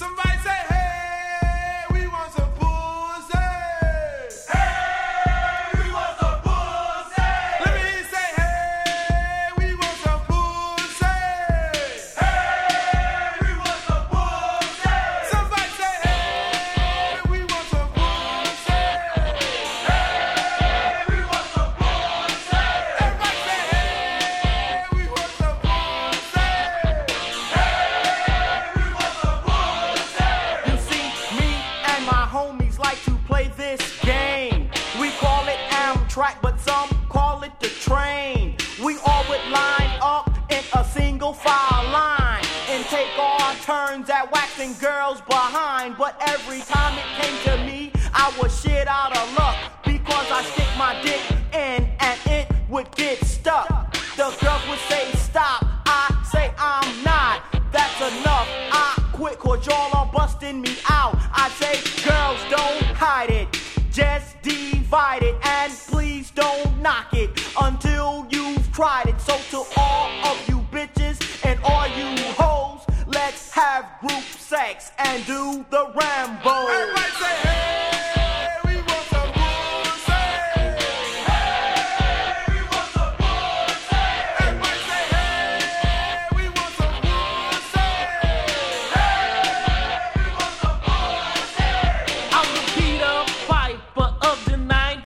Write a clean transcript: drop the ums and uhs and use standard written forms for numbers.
Somebody say, hey, we want some pussy. Hey, we want some pussy. Let me hear you say, hey, we want some pussy. Hey, we want some pussy. Somebody say, hey, we want some pussy. Hey, we want some pussy. Everybody say, hey, we want some pussy. Hey, we want some pussy. You see, me and my homies like to play this game. We call it Amtrak, but some call it the train. We all would line up in a single file line and take our turns at waxing girls behind. But every time it came to me, I was shit out of luck because I stick my dick in and it would get stuck. The girls would say stop, I say I'm not. That's enough, I quit cause y'all are busting me out. I say girls don't hide it, just divide it, and please don't knock it until you've tried it. So to all of you bitches and all you hoes, let's have group sex and do the Rambo. Everybody say, hey.